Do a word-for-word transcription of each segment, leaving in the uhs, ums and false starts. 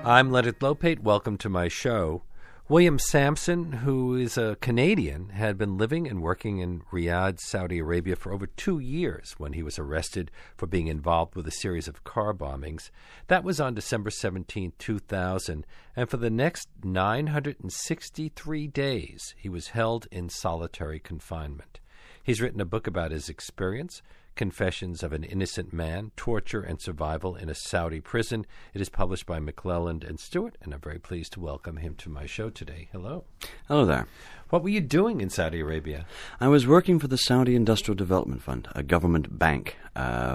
I'm Leonard Lopate. Welcome to my show. William Sampson, who is a Canadian, had been living and working in Riyadh, Saudi Arabia for over two years when he was arrested for being involved with a series of car bombings. That was on December seventeenth, two thousand, and for the next nine hundred sixty-three days, he was held in solitary confinement. He's written a book about his experience, Confessions of an Innocent Man, Torture and Survival in a Saudi Prison. It is published by McClelland and Stewart, and I'm very pleased to welcome him to my show today. Hello. Hello there. What were you doing in Saudi Arabia? I was working for the Saudi Industrial Development Fund, a government bank, uh,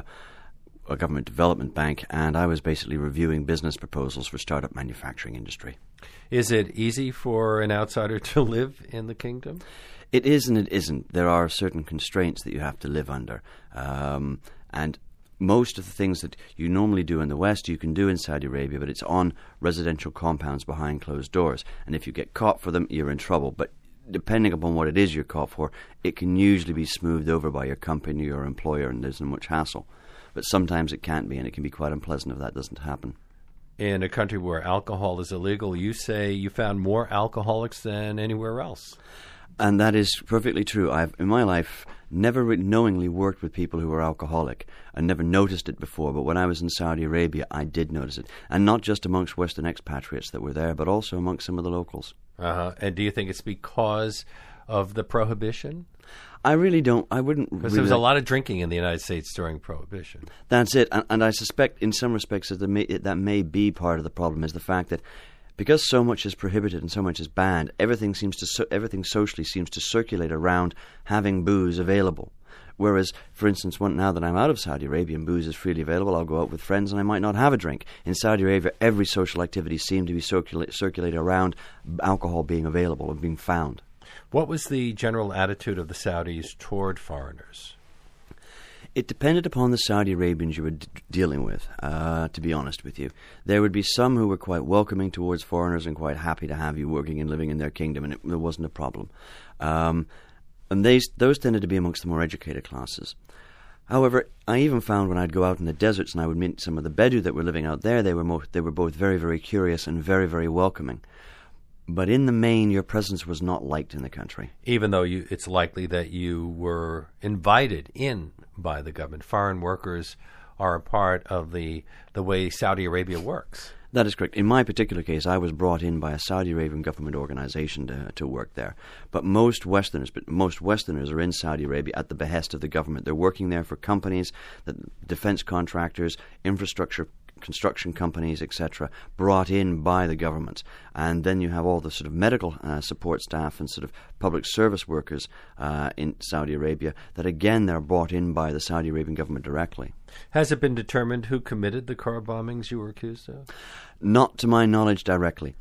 a government development bank, and I was basically reviewing business proposals for startup manufacturing industry. Is it easy for an outsider to live in the kingdom? It is and it isn't. There are certain constraints that you have to live under. Um, and most of the things that you normally do in the West, you can do in Saudi Arabia, but it's on residential compounds behind closed doors. And if you get caught for them, you're in trouble. But depending upon what it is you're caught for, it can usually be smoothed over by your company or employer, and there's not much hassle. But sometimes it can't be, and it can be quite unpleasant if that doesn't happen. In a country where alcohol is illegal, you say you found more alcoholics than anywhere else. And that is perfectly true. I've, in my life, never re- knowingly worked with people who were alcoholic. I never noticed it before, but when I was in Saudi Arabia, I did notice it. And not just amongst Western expatriates that were there, but also amongst some of the locals. Uh-huh. And do you think it's because of the prohibition? I really don't. I wouldn't. Because really there was a lot of drinking in the United States during Prohibition. That's it. And, and I suspect in some respects that, the may, that may be part of the problem, is the fact that because so much is prohibited and so much is banned, everything seems to so, everything socially seems to circulate around having booze available. Whereas, for instance, one, now that I'm out of Saudi Arabia and booze is freely available, I'll go out with friends and I might not have a drink. In Saudi Arabia, every social activity seemed to be circula- circulated around alcohol being available and being found. What was the general attitude of the Saudis toward foreigners? It depended upon the Saudi Arabians you were d- dealing with, uh, to be honest with you. There would be some who were quite welcoming towards foreigners and quite happy to have you working and living in their kingdom, and it, there wasn't a problem. Um, and they, those tended to be amongst the more educated classes. However, I even found when I'd go out in the deserts and I would meet some of the Bedou that were living out there, they were, mo- they were both very, very curious and very, very welcoming. But in the main, your presence was not liked in the country. Even though you, it's likely that you were invited in by the government. Foreign workers are a part of the the way Saudi Arabia works. That is correct. In my particular case, I was brought in by a Saudi Arabian government organization to, to work there. But most Westerners, but most Westerners are in Saudi Arabia at the behest of the government. They're working there for companies, that defense contractors, infrastructure construction companies, et cetera, brought in by the government. And then you have all the sort of medical uh, support staff and sort of public service workers uh, in Saudi Arabia that, again, they're brought in by the Saudi Arabian government directly. Has it been determined who committed the car bombings you were accused of? Not to my knowledge directly.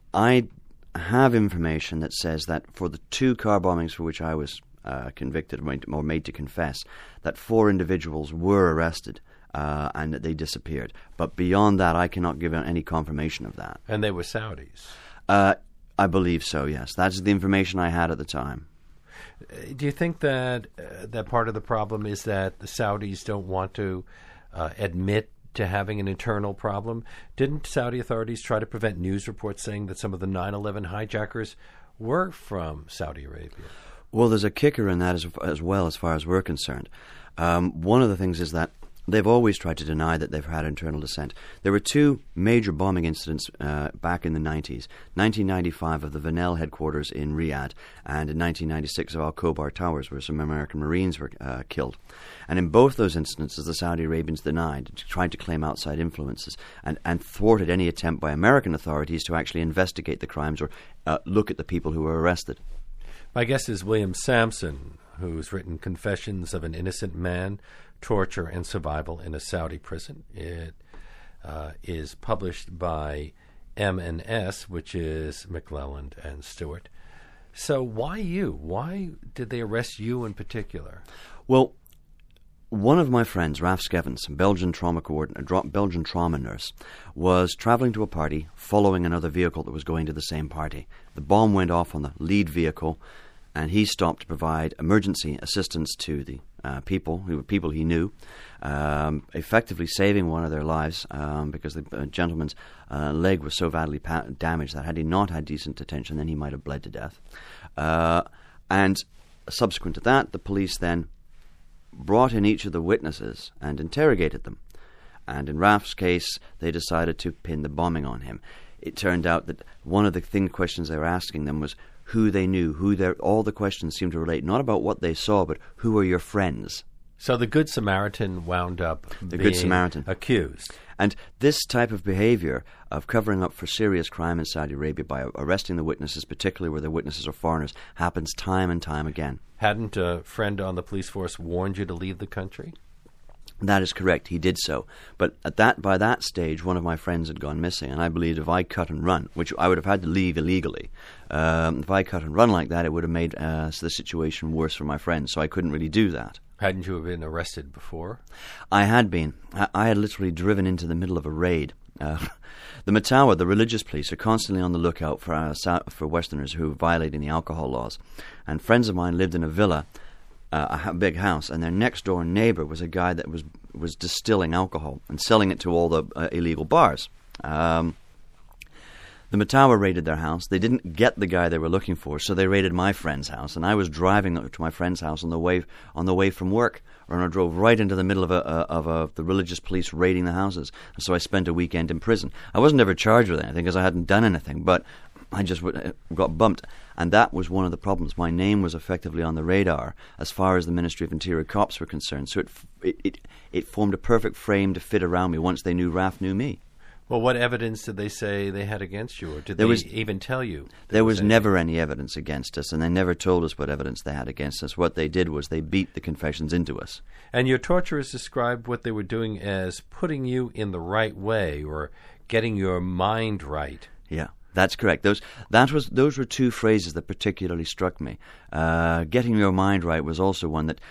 I have information that says that for the two car bombings for which I was uh, convicted or made to confess, that four individuals were arrested. Uh, and that they disappeared. But beyond that, I cannot give any confirmation of that. And they were Saudis? Uh, I believe so, yes. That's the information I had at the time. Do you think that uh, that part of the problem is that the Saudis don't want to uh, admit to having an internal problem? Didn't Saudi authorities try to prevent news reports saying that some of the nine eleven hijackers were from Saudi Arabia? Well, there's a kicker in that as, as well, as far as we're concerned. Um, one of the things is that they've always tried to deny that they've had internal dissent. There were two major bombing incidents uh, back in the nineties. nineteen ninety-five of the Vanel headquarters in Riyadh, and in nineteen ninety-six of Al Khobar Towers, where some American Marines were uh, killed. And in both those instances, the Saudi Arabians denied, tried to claim outside influences, and, and thwarted any attempt by American authorities to actually investigate the crimes or uh, look at the people who were arrested. My guest is William Sampson, who's written Confessions of an Innocent Man, Torture and Survival in a Saudi Prison. It uh, is published by M and S, which is McClelland and Stewart. So why you? Why did they arrest you in particular? Well, one of my friends, Ralph Skevins, Belgian trauma coordinator, Belgian trauma nurse, was traveling to a party following another vehicle that was going to the same party. The bomb went off on the lead vehicle. and he stopped to provide emergency assistance to the uh, people, who were people he knew, um, effectively saving one of their lives um, because the uh, gentleman's uh, leg was so badly pa- damaged that had he not had decent attention, then he might have bled to death. Uh, and subsequent to that, the police then brought in each of the witnesses and interrogated them. And in Ralph's case, they decided to pin the bombing on him. It turned out that one of the thing questions they were asking them was who they knew, who their all the questions seemed to relate, not about what they saw, but who are your friends. So the Good Samaritan wound up the being Good Samaritan. accused. And this type of behavior of covering up for serious crime in Saudi Arabia by arresting the witnesses, particularly where the witnesses are foreigners, happens time and time again. Hadn't a friend on the police force warned you to leave the country? That is correct. He did so. But at that, by that stage, one of my friends had gone missing, and I believed if I cut and run, which I would have had to leave illegally, um, if I cut and run like that, it would have made uh, the situation worse for my friends, so I couldn't really do that. Hadn't you been arrested before? I had been. I, I had literally driven into the middle of a raid. Uh, the Matawa, the religious police, are constantly on the lookout for uh, for Westerners who are violating the alcohol laws. And friends of mine lived in a villa, uh, a big house, and their next door neighbor was a guy that was was distilling alcohol and selling it to all the uh, illegal bars. Um, the Matawa raided their house. They didn't get the guy they were looking for, so they raided my friend's house. And I was driving to my friend's house on the way on the way from work, and I drove right into the middle of a, a of a, the religious police raiding the houses. And so I spent a weekend in prison. I wasn't ever charged with anything because I hadn't done anything, but I just w- got bumped. And that was one of the problems. My name was effectively on the radar as far as the Ministry of Interior cops were concerned. So it it it, it formed a perfect frame to fit around me once they knew Ralph knew me. Well, what evidence did they say they had against you, or did there they was, even tell you? There was, was never any evidence against us, and they never told us what evidence they had against us. What they did was they beat the confessions into us. And your torturers described what they were doing as putting you in the right way, or getting your mind right. Yeah. That's correct. Those that was those were two phrases that particularly struck me. Uh, getting your mind right was also one that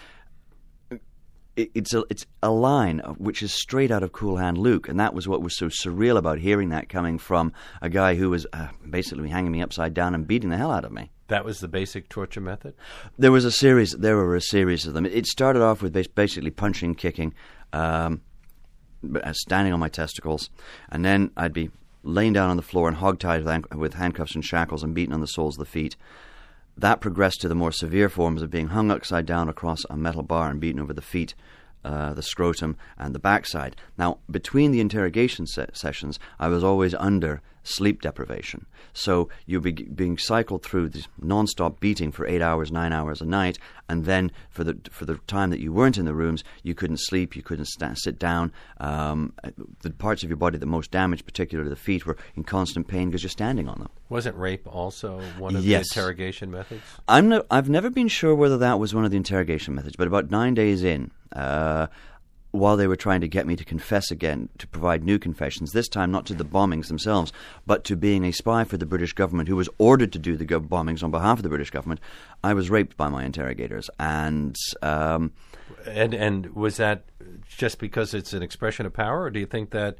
it, it's a it's a line which is straight out of Cool Hand Luke, and that was what was so surreal about hearing that coming from a guy who was uh, basically hanging me upside down and beating the hell out of me. That was the basic torture method? There was a series. There were a series of them. It started off with basically punching, kicking, um, standing on my testicles, and then I'd be laying down on the floor and hogtied with, with handcuffs and shackles and beaten on the soles of the feet. That progressed to the more severe forms of being hung upside down across a metal bar and beaten over the feet, uh, the scrotum, and the backside. Now, between the interrogation se- sessions, I was always under sleep deprivation. So you'd be g- being cycled through this non-stop beating for eight hours, nine hours a night, and then for the for the time that you weren't in the rooms, you couldn't sleep, you couldn't sta- sit down. Um, the parts of your body that most damaged, particularly the feet, were in constant pain because you're standing on them. Wasn't rape also one of yes. the interrogation methods? I'm no, I've never been sure whether that was one of the interrogation methods, but about nine days in, uh, while they were trying to get me to confess again, to provide new confessions, this time not to the bombings themselves, but to being a spy for the British government who was ordered to do the go- bombings on behalf of the British government, I was raped by my interrogators. And um, and and was that just because it's an expression of power, or do you think that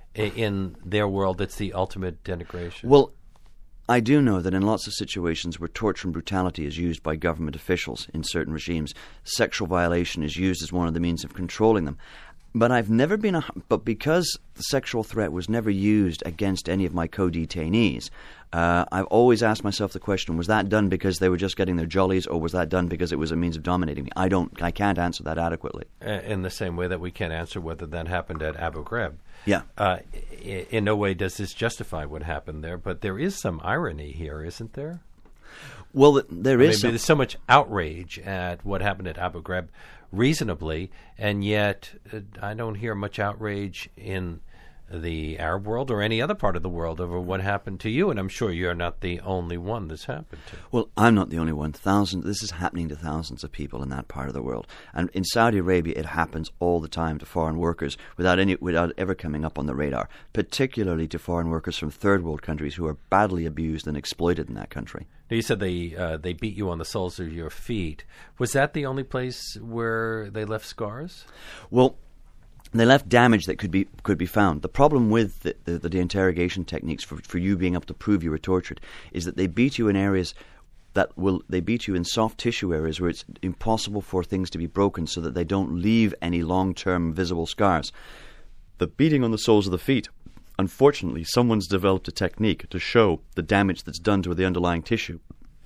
in their world it's the ultimate denigration? Well, I do know that in lots of situations where torture and brutality is used by government officials in certain regimes, sexual violation is used as one of the means of controlling them. But I've never been a... But because the sexual threat was never used against any of my co-detainees, uh, I've always asked myself the question, was that done because they were just getting their jollies, or was that done because it was a means of dominating me? I don't... I can't answer that adequately. In the same way that we can't answer whether that happened at Abu Ghraib. Yeah. Uh, in no way does this justify what happened there, but there is some irony here, isn't there? Well, there I is mean, some... There's so much outrage at what happened at Abu Ghraib, reasonably, and yet uh, I don't hear much outrage in the Arab world or any other part of the world over what happened to you, and I'm sure you're not the only one this happened to. Well, I'm not the only one. Thousands. This is happening to thousands of people in that part of the world, and in Saudi Arabia, it happens all the time to foreign workers without any, without ever coming up on the radar. Particularly to foreign workers from third world countries who are badly abused and exploited in that country. Now, you said they uh, they beat you on the soles of your feet. Was that the only place where they left scars? Well, they left damage that could be could be found. The problem with the, the, the interrogation techniques for, for you being able to prove you were tortured is that they beat you in areas that will they beat you in soft tissue areas where it's impossible for things to be broken, so that they don't leave any long-term visible scars. The beating on the soles of the feet, unfortunately, someone's developed a technique to show the damage that's done to the underlying tissue.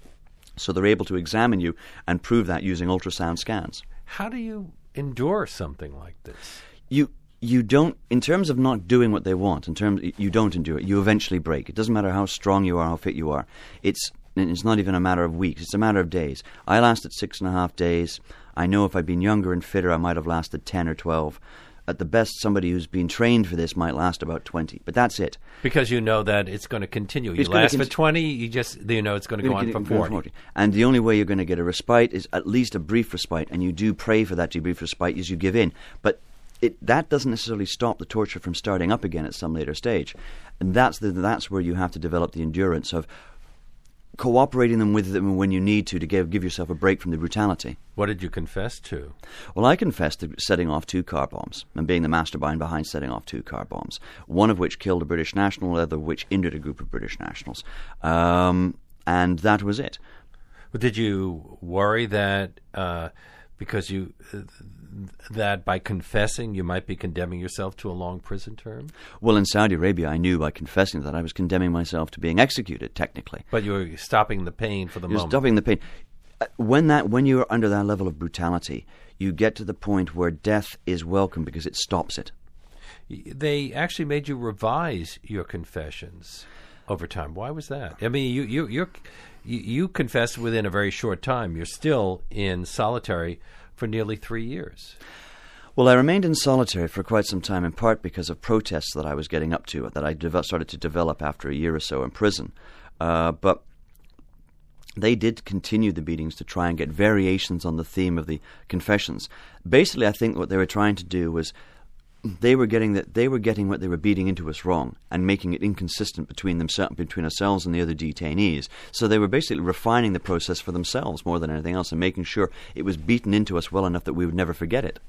So they're able to examine you and prove that using ultrasound scans. How do you endure something like this? You you don't, in terms of not doing what they want, in terms you don't endure it. You eventually break. It doesn't matter how strong you are, how fit you are. It's it's not even a matter of weeks. It's a matter of days. I lasted six and a half days. I know if I'd been younger and fitter, I might have lasted ten or twelve. At the best, somebody who's been trained for this might last about twenty, but that's it. Because you know that it's going to continue. You It's last gonna for twenty, you just you know it's going to go on for Going forty. And the only way you're going to get a respite is at least a brief respite, and you do pray for that brief respite as you give in. But it, that doesn't necessarily stop the torture from starting up again at some later stage. And that's the, that's where you have to develop the endurance of cooperating them with them when you need to to give, give yourself a break from the brutality. What did you confess to? Well, I confessed to setting off two car bombs and being the mastermind behind setting off two car bombs, one of which killed a British national, the other of which injured a group of British nationals. Um, and that was it. But did you worry that uh, because you uh, that by confessing you might be condemning yourself to a long prison term? Well, in Saudi Arabia, I knew by confessing that I was condemning myself to being executed, technically. But you were stopping the pain for the You're moment. stopping the pain. Uh, When that, when you're under that level of brutality, you get to the point where death is welcome because it stops it. They actually made you revise your confessions over time. Why was that? I mean, you you you're, you you confessed within a very short time. You're still in solitary for nearly three years. Well, I remained in solitary for quite some time, in part because of protests that I was getting up to, that I dev- started to develop after a year or so in prison. Uh, but they did continue the beatings to try and get variations on the theme of the confessions. Basically, I think what they were trying to do was they were getting that they were getting what they were beating into us wrong and making it inconsistent between themselves, between ourselves and the other detainees. So they were basically refining the process for themselves more than anything else and making sure it was beaten into us well enough that we would never forget it.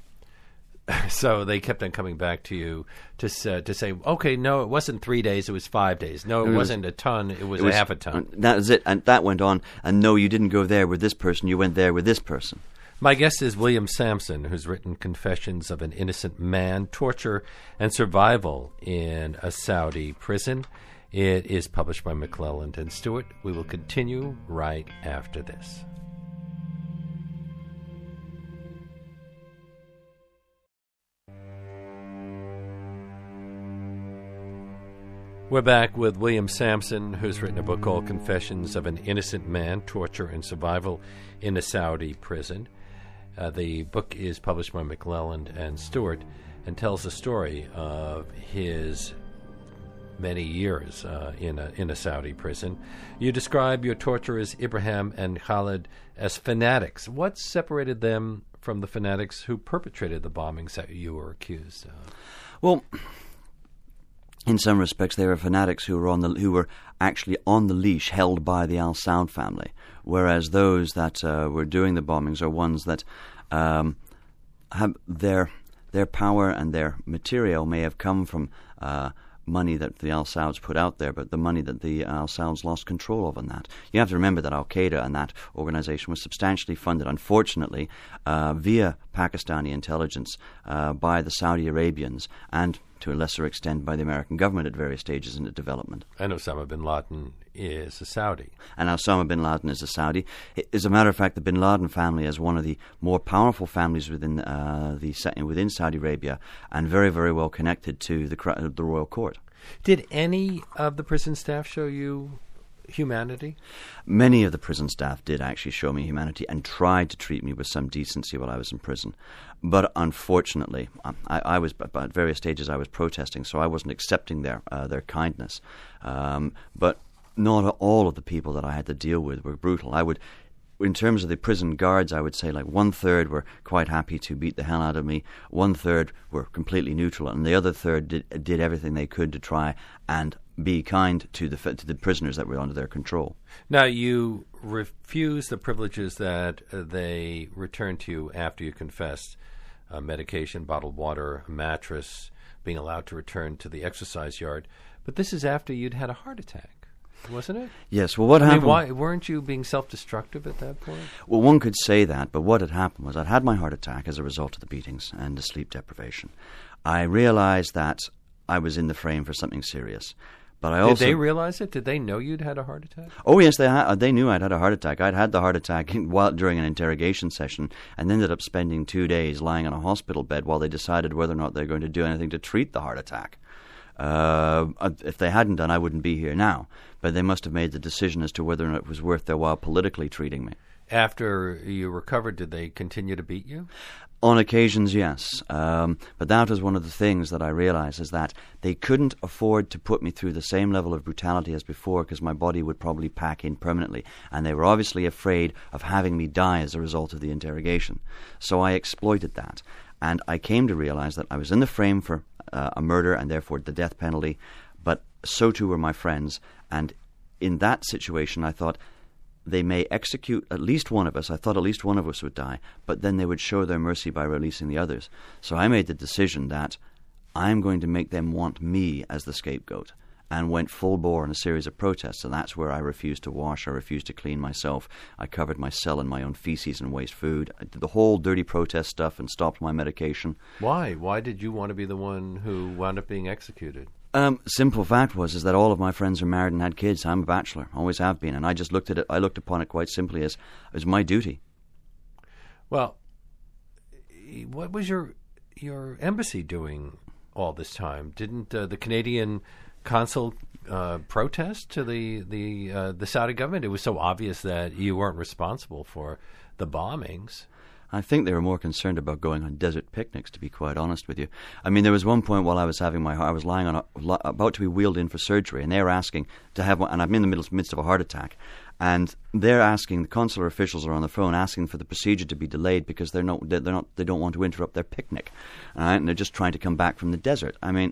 So they kept on coming back to you to uh, to say, okay, no, it wasn't three days, it was five days. No, it, It was- wasn't a ton, it was, It was- a half a ton. That is it, and that went on. And no, you didn't go there with this person. You went there with this person. My guest is William Sampson, who's written Confessions of an Innocent Man, Torture and Survival in a Saudi Prison. It is published by McClelland and Stewart. We will continue right after this. We're back with William Sampson, who's written a book called Confessions of an Innocent Man, Torture and Survival in a Saudi Prison. Uh, the book is published by McClelland and Stewart and tells the story of his many years uh, in a in a Saudi prison. You describe your torturers, Ibrahim and Khalid, as fanatics. What separated them from the fanatics who perpetrated the bombings that you were accused of? Well, in some respects, they were fanatics who were on the who were actually on the leash, held by the Al Saud family, whereas those that uh, were doing the bombings are ones that um, have their their power and their material may have come from uh, money that the Al Sauds put out there, but the money that the Al Sauds lost control of on that. You have to remember that Al Qaeda and that organization was substantially funded, unfortunately, uh, via Pakistani intelligence uh, by the Saudi Arabians and, to a lesser extent, by the American government at various stages in the development. And Osama bin Laden is a Saudi. And Osama bin Laden is a Saudi. As a matter of fact, the bin Laden family is one of the more powerful families within uh, the within Saudi Arabia, and very, very well connected to the the royal court. Did any of the prison staff show you humanity? Many of the prison staff did actually show me humanity and tried to treat me with some decency while I was in prison. But unfortunately, I, I was at various stages I was protesting, so I wasn't accepting their uh, their kindness. Um, but not all of the people that I had to deal with were brutal. I would, in terms of the prison guards, I would say like one third were quite happy to beat the hell out of me. One third were completely neutral, and the other third did, did everything they could to try and be kind to the to the prisoners that were under their control. Now, you refused the privileges that uh, they returned to you after you confessed: uh, medication, bottled water, a mattress, being allowed to return to the exercise yard. But this is after you'd had a heart attack. wasn't it? Yes. Well, what I happened? mean, why weren't you being self-destructive at that point? Well, one could say that, but what had happened was I'd had my heart attack as a result of the beatings and the sleep deprivation. I realized that I was in the frame for something serious. But I Did also, they realize it? Did they know you'd had a heart attack? Oh yes, they ha- they knew I'd had a heart attack. I'd had the heart attack in, while during an interrogation session, and ended up spending two days lying on a hospital bed while they decided whether or not they're going to do anything to treat the heart attack. Uh, if they hadn't done, I wouldn't be here now. But they must have made the decision as to whether or not it was worth their while politically treating me. After you recovered, did they continue to beat you? On occasions, yes. Um, but that was one of the things that I realized, is that they couldn't afford to put me through the same level of brutality as before, because my body would probably pack in permanently. And they were obviously afraid of having me die as a result of the interrogation. So I exploited that. And I came to realize that I was in the frame for uh, a murder and therefore the death penalty, but so too were my friends. And in that situation, I thought, they may execute at least one of us. I thought at least one of us would die, but then they would show their mercy by releasing the others. So I made the decision that I'm going to make them want me as the scapegoat, and went full bore in a series of protests. And that's where I refused to wash, I refused to clean myself. I covered my cell in my own feces and waste food. I did the whole dirty protest stuff and stopped my medication. Why? Why did you want to be the one who wound up being executed? Um, simple fact was is that all of my friends are married and had kids. I'm a bachelor, always have been, and I just looked at it. I looked upon it quite simply as as my duty. Well, what was your your embassy doing all this time? Didn't uh, the Canadian consul uh, protest to the the uh, the Saudi government? It was so obvious that you weren't responsible for the bombings. I think they were more concerned about going on desert picnics, to be quite honest with you. I mean, there was one point while I was having my, I was lying on, a, about to be wheeled in for surgery, and they were asking to have one, and I'm in the middle, midst of a heart attack, and they're asking, the consular officials are on the phone asking for the procedure to be delayed because they're not, they're not, they don't want to interrupt their picnic, all right? And they're just trying to come back from the desert. I mean,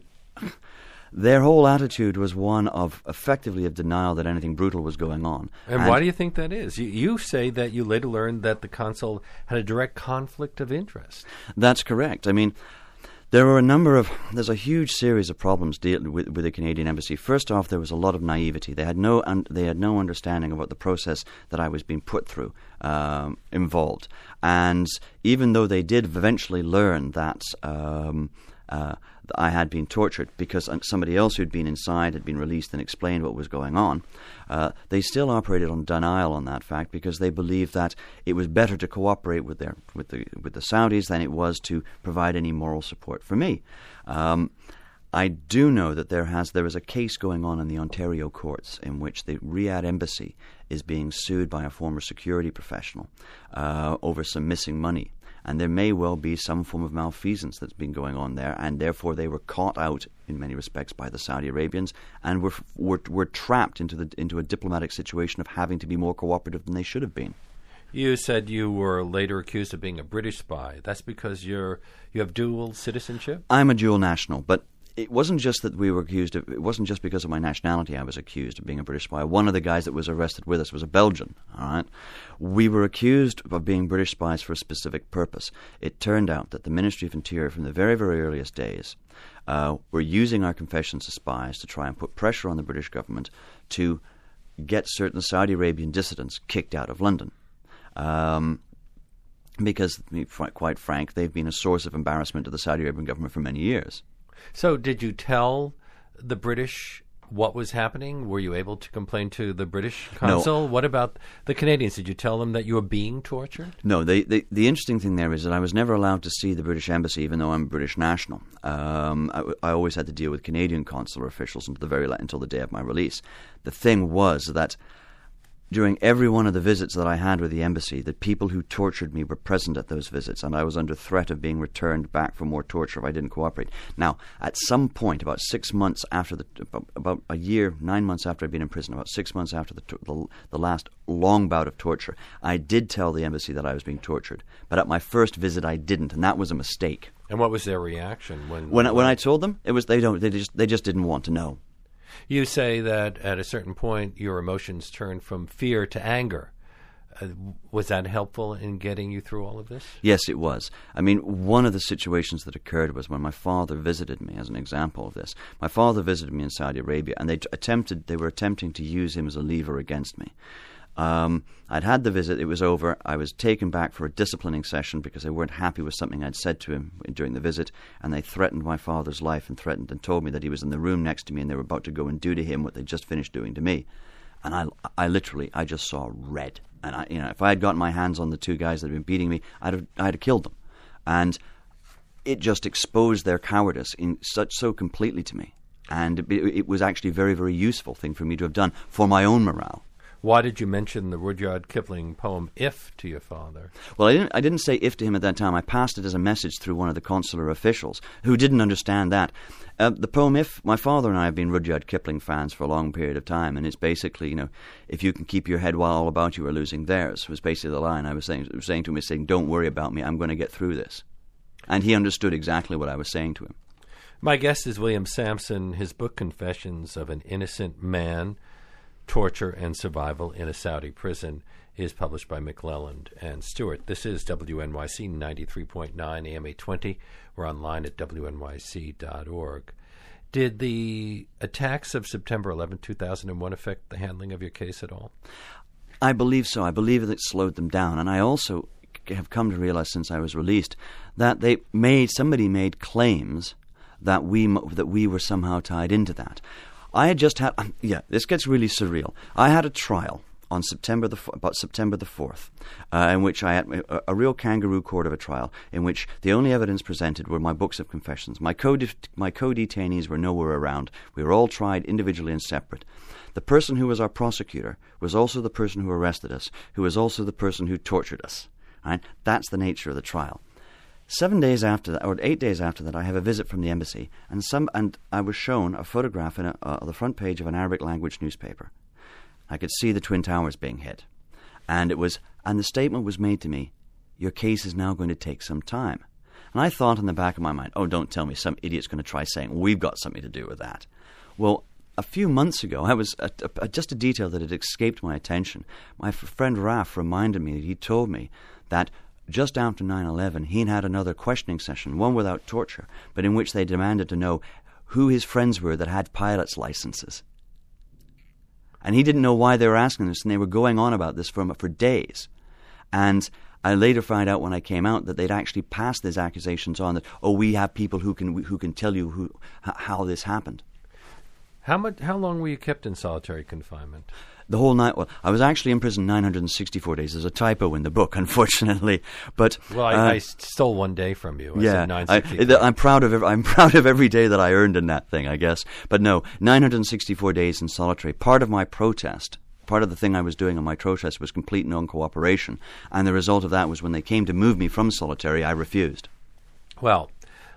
their whole attitude was one of effectively of denial that anything brutal was going on. And, and why do you think that is? You, you say that you later learned that the consul had a direct conflict of interest. That's correct. I mean, there were a number of, there's a huge series of problems dealing with, with the Canadian embassy. First off, there was a lot of naivety. They had no, un, they had no understanding of what the process that I was being put through um, involved. And even though they did eventually learn that um, uh, I had been tortured because somebody else who'd been inside had been released and explained what was going on, uh, they still operated on denial on that fact because they believed that it was better to cooperate with their with the with the Saudis than it was to provide any moral support for me. Um, I do know that there has there is a case going on in the Ontario courts in which the Riyadh embassy is being sued by a former security professional uh, over some missing money. And there may well be some form of malfeasance that's been going on there, and therefore they were caught out in many respects by the Saudi Arabians, and were were, were trapped into the into a diplomatic situation of having to be more cooperative than they should have been. You said you were later accused of being a British spy. That's because you're you have dual citizenship? I'm a dual national, but it wasn't just that we were accused of, it wasn't just because of my nationality I was accused of being a British spy. One of the guys that was arrested with us was a Belgian, all right? We were accused of being British spies for a specific purpose. It turned out that the Ministry of Interior from the very, very earliest days uh, were using our confessions as spies to try and put pressure on the British government to get certain Saudi Arabian dissidents kicked out of London. Um, because, to be quite frank, they've been a source of embarrassment to the Saudi Arabian government for many years. So did you tell the British what was happening? Were you able to complain to the British consul? No. What about the Canadians? Did you tell them that you were being tortured? No. They, they, the interesting thing there is that I was never allowed to see the British embassy, even though I'm a British national. Um, I, I always had to deal with Canadian consular officials until the very until the day of my release. The thing was that during every one of the visits that I had with the embassy, the people who tortured me were present at those visits, and I was under threat of being returned back for more torture if I didn't cooperate. Now, at some point, about six months after the, about a year, nine months after I'd been in prison, about six months after the, the, the last long bout of torture, I did tell the embassy that I was being tortured. But at my first visit, I didn't, and that was a mistake. And what was their reaction when when, when I told them? It was they don't they just they just didn't want to know. You say that at a certain point your emotions turned from fear to anger. Uh, was that helpful in getting you through all of this? Yes, it was. I mean, one of the situations that occurred was when my father visited me, as an example of this. My father visited me in Saudi Arabia, and they t- attempted, they were attempting to use him as a lever against me. Um, I'd had the visit, it was over, I was taken back for a disciplining session because they weren't happy with something I'd said to him during the visit, and they threatened my father's life and threatened and told me that he was in the room next to me and they were about to go and do to him what they'd just finished doing to me. And I, I literally, I just saw red. And I, you know, if I had gotten my hands on the two guys that had been beating me, I'd have, I'd have killed them. And it just exposed their cowardice in such so completely to me. And it, it was actually a very, very useful thing for me to have done for my own morale. Why did you mention the Rudyard Kipling poem "If" to your father? Well, I didn't, I didn't say "if" to him at that time. I passed it as a message through one of the consular officials who didn't understand that. Uh, the poem "If," my father and I have been Rudyard Kipling fans for a long period of time, and it's basically, you know, if you can keep your head while all about you are losing theirs, was basically the line I was saying, was saying to him, saying, don't worry about me, I'm going to get through this. And he understood exactly what I was saying to him. My guest is William Sampson. His book, Confessions of an Innocent Man, Torture and Survival in a Saudi Prison, is published by McClelland and Stewart. This is W N Y C ninety-three point nine A M eight twenty. We're online at W N Y C dot org. Did the attacks of September eleventh, two thousand one affect the handling of your case at all? I believe so. I believe that it slowed them down. And I also have come to realize since I was released that they made somebody made claims that we that we were somehow tied into that. I had just had, um, yeah, this gets really surreal. I had a trial on September the about September the fourth, uh, in which I had a, a real kangaroo court of a trial, in which the only evidence presented were my books of confessions. My co my co-detainees were nowhere around. We were all tried individually and separate. The person who was our prosecutor was also the person who arrested us, who was also the person who tortured us. Right? That's the nature of the trial. Seven days after that, or eight days after that, I have a visit from the embassy, and some, and I was shown a photograph in a, uh, the front page of an Arabic language newspaper. I could see the Twin Towers being hit, and it was, and the statement was made to me, "Your case is now going to take some time." And I thought in the back of my mind, "Oh, don't tell me some idiot's going to try saying we've got something to do with that." Well, a few months ago, I was a, a, just a detail that had escaped my attention. My f- friend Raf reminded me that he told me that just after nine eleven, he'd had another questioning session, one without torture, but in which they demanded to know who his friends were that had pilot's licenses. And he didn't know why they were asking this, and they were going on about this for, for days. And I later found out when I came out that they'd actually passed these accusations on that, oh, we have people who can who can tell you who how this happened. How much? How long were you kept in solitary confinement? The whole night. Well, I was actually in prison nine hundred sixty-four days. There's a typo in the book, unfortunately. But well, I, uh, I stole one day from you. I yeah, said nine I, I'm proud of. Every, I'm proud of every day that I earned in that thing, I guess. But no, nine hundred sixty-four days in solitary. Part of my protest, part of the thing I was doing on my protest was complete non-cooperation, and the result of that was when they came to move me from solitary, I refused. Well,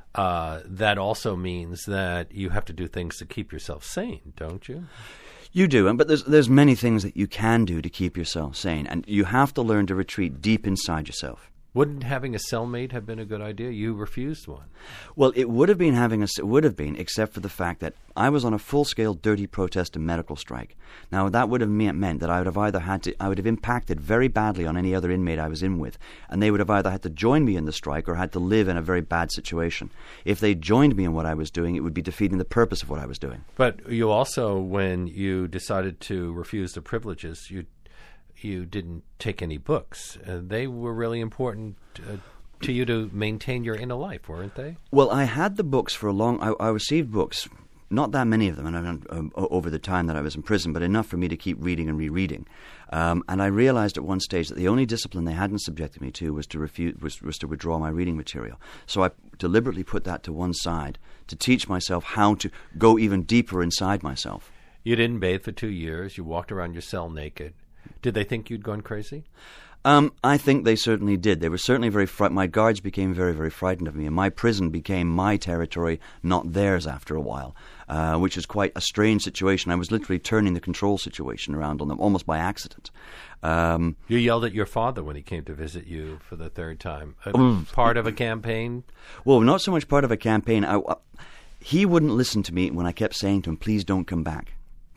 uh, that also means that you have to do things to keep yourself sane, don't you? You do, but there's there's many things that you can do to keep yourself sane, and you have to learn to retreat deep inside yourself. Wouldn't having a cellmate have been a good idea? You refused one. Well, it would have been having a it would have been, except for the fact that I was on a full-scale dirty protest and medical strike. Now that would have meant that I would have either had to I would have impacted very badly on any other inmate I was in with, and they would have either had to join me in the strike or had to live in a very bad situation. If they joined me in what I was doing, it would be defeating the purpose of what I was doing. But you also, when you decided to refuse the privileges, you. You didn't take any books. Uh, they were really important uh, to you to maintain your inner life, weren't they? Well, I had the books for a long... I, I received books, not that many of them, and um, over the time that I was in prison, but enough for me to keep reading and rereading. Um, and I realized at one stage that the only discipline they hadn't subjected me to was to refuse, was, was to withdraw my reading material. So I deliberately put that to one side to teach myself how to go even deeper inside myself. You didn't bathe for two years. You walked around your cell naked. Did they think you'd gone crazy? Um, I think they certainly did. They were certainly very frightened. My guards became very, very frightened of me, and my prison became my territory, not theirs after a while, uh, which is quite a strange situation. I was literally turning the control situation around on them, almost by accident. Um, you yelled at your father when he came to visit you for the third time. A, part of a campaign? Well, not so much part of a campaign. I, uh, he wouldn't listen to me when I kept saying to him, please don't come back.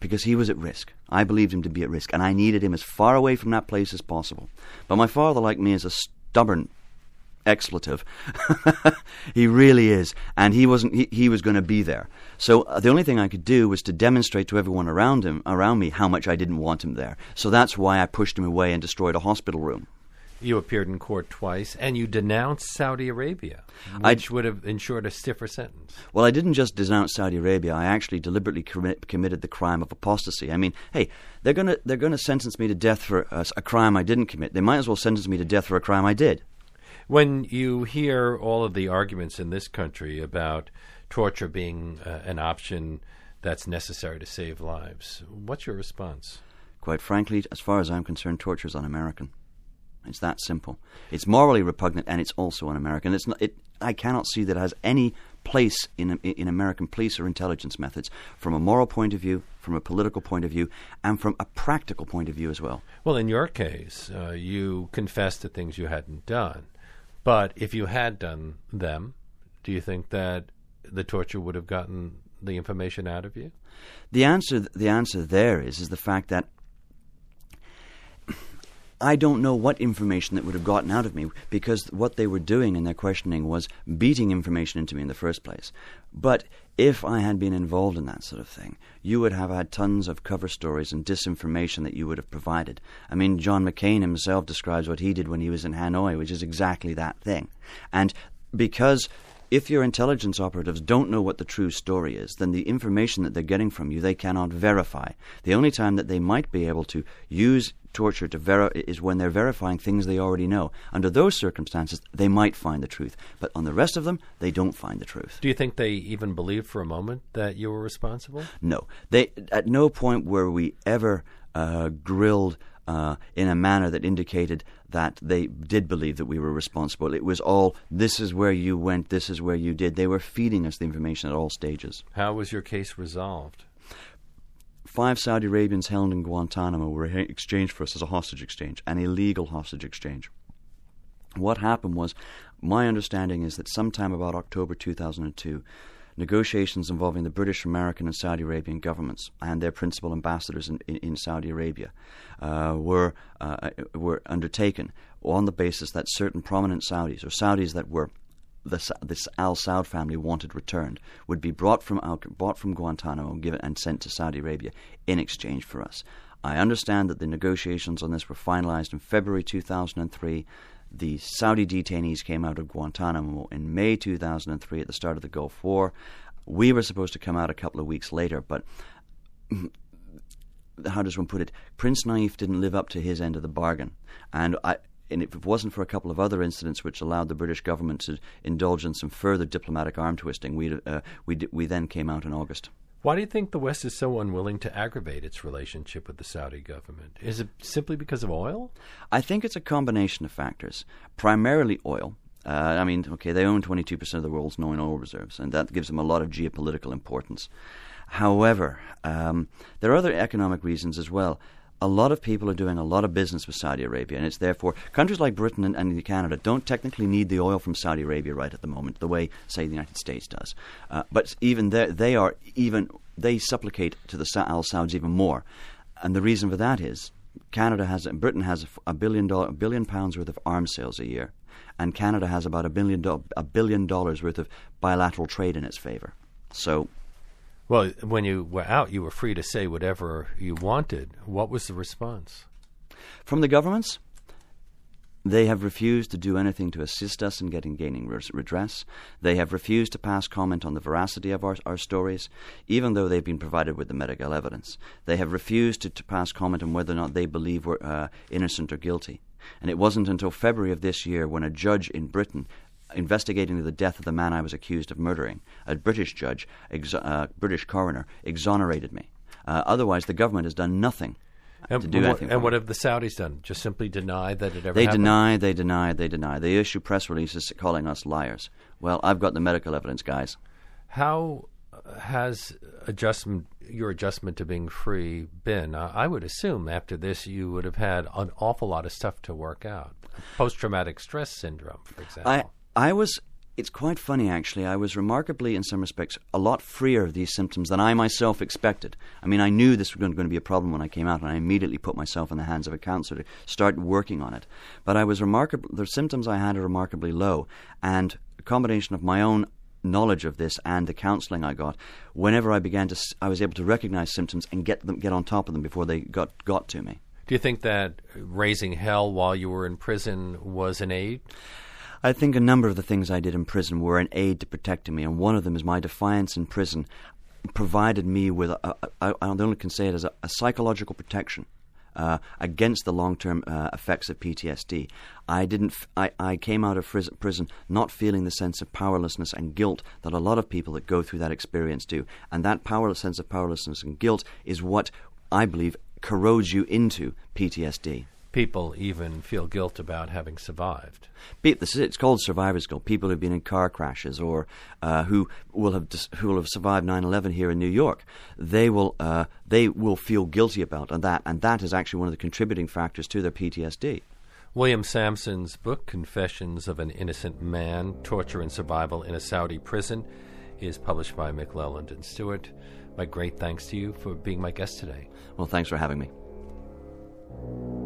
because he was at risk. I believed him to be at risk, and I needed him as far away from that place as possible. But my father, like me, is a stubborn expletive. He really is, and he wasn't. He, he was going to be there. So uh, the only thing I could do was to demonstrate to everyone around him, around me, how much I didn't want him there. So that's why I pushed him away and destroyed a hospital room. You appeared in court twice, and you denounced Saudi Arabia, which I'd, would have ensured a stiffer sentence. Well, I didn't just denounce Saudi Arabia. I actually deliberately commit, committed the crime of apostasy. I mean, hey, they're going to they're going to sentence me to death for a, a crime I didn't commit. They might as well sentence me to death for a crime I did. When you hear all of the arguments in this country about torture being uh, an option that's necessary to save lives, what's your response? Quite frankly, as far as I'm concerned, torture is un-American. It's that simple. It's morally repugnant, and it's also un-American. It's not, it, I cannot see that it has any place in in American police or intelligence methods, from a moral point of view, from a political point of view, and from a practical point of view as well. Well, in your case, uh, you confessed to things you hadn't done. But if you had done them, do you think that the torture would have gotten the information out of you? The answer, the answer there is, is the fact that I don't know what information that would have gotten out of me, because what they were doing in their questioning was beating information into me in the first place. But if I had been involved in that sort of thing, you would have had tons of cover stories and disinformation that you would have provided. I mean, John McCain himself describes what he did when he was in Hanoi, which is exactly that thing. And because if your intelligence operatives don't know what the true story is, then the information that they're getting from you, they cannot verify. The only time that they might be able to use torture to ver- is when they're verifying things they already know. Under those circumstances, they might find the truth. But on the rest of them, they don't find the truth. Do you think they even believed for a moment that you were responsible? No. They, at no point were we ever uh, grilled Uh, in a manner that indicated that they did believe that we were responsible. It was all, this is where you went, this is where you did. They were feeding us the information at all stages. How was your case resolved? Five Saudi Arabians held in Guantanamo were exchanged for us as a hostage exchange, an illegal hostage exchange. What happened was, my understanding is that sometime about October two thousand two, negotiations involving the British, American, and Saudi Arabian governments and their principal ambassadors in, in, in Saudi Arabia uh, were uh, were undertaken on the basis that certain prominent Saudis, or Saudis that were the this Al Saud family wanted returned, would be brought from Al, brought from Guantanamo, given and sent to Saudi Arabia in exchange for us. I understand that the negotiations on this were finalized in February two thousand three. The Saudi detainees came out of Guantanamo in May two thousand three at the start of the Gulf War. We were supposed to come out a couple of weeks later, but how does one put it? Prince Naif didn't live up to his end of the bargain. And I, and if it wasn't for a couple of other incidents which allowed the British government to indulge in some further diplomatic arm twisting, we uh, we we then came out in August. Why do you think the West is so unwilling to aggravate its relationship with the Saudi government? Is it simply because of oil? I think it's a combination of factors. Primarily oil. Uh, I mean, okay, they own twenty-two percent of the world's known oil reserves, and that gives them a lot of geopolitical importance. However, um, there are other economic reasons as well. A lot of people are doing a lot of business with Saudi Arabia, and it's therefore countries like Britain and, and Canada don't technically need the oil from Saudi Arabia right at the moment, the way, say, the United States does. Uh, but even there, they are even they supplicate to the Al Sauds even more, and the reason for that is Canada has Britain has a billion dollar, a billion pounds worth of arms sales a year, and Canada has about a billion do- a billion dollars worth of bilateral trade in its favor. So. Well, when you were out, you were free to say whatever you wanted. What was the response? From the governments, they have refused to do anything to assist us in getting gaining redress. They have refused to pass comment on the veracity of our, our stories, even though they've been provided with the medical evidence. They have refused to, to pass comment on whether or not they believe we're uh, innocent or guilty. And it wasn't until February of this year when a judge in Britain investigating the death of the man I was accused of murdering, a British judge, ex- uh, British coroner, exonerated me. Uh, otherwise, the government has done nothing and, to do what, anything. And what have the Saudis done? Just simply deny that it ever they happened? They deny, they deny, they deny. They issue press releases calling us liars. Well, I've got the medical evidence, guys. How has adjustment, your adjustment to being free been? Uh, I would assume after this you would have had an awful lot of stuff to work out. Post-traumatic stress syndrome, for example. I, I was It's quite funny, actually. I was remarkably, in some respects, a lot freer of these symptoms than I myself expected. I mean, I knew this was going to be a problem when I came out, and I immediately put myself in the hands of a counsellor to start working on it. But I was remarkable. The symptoms I had are remarkably low, and a combination of my own knowledge of this and the counselling I got, whenever I began to, I was able to recognise symptoms and get them, get on top of them before they got got to me. Do you think that raising hell while you were in prison was an aid? I think a number of the things I did in prison were an aid to protecting me, and one of them is my defiance in prison provided me with, a, a, a, I only can say it as a, a psychological protection uh, against the long-term uh, effects of P T S D. I didn't. F- I, I came out of fris- prison not feeling the sense of powerlessness and guilt that a lot of people that go through that experience do, and that powerless sense of powerlessness and guilt is what I believe corrodes you into P T S D. People even feel guilt about having survived. This is it. It's called survivor's guilt. People who've been in car crashes or uh, who will have dis- who will have survived nine eleven here in New York, they will uh, they will feel guilty about that, and that is actually one of the contributing factors to their P T S D. William Sampson's book, Confessions of an Innocent Man, Torture and Survival in a Saudi Prison, is published by McClelland and Stewart. My great thanks to you for being my guest today. Well, thanks for having me.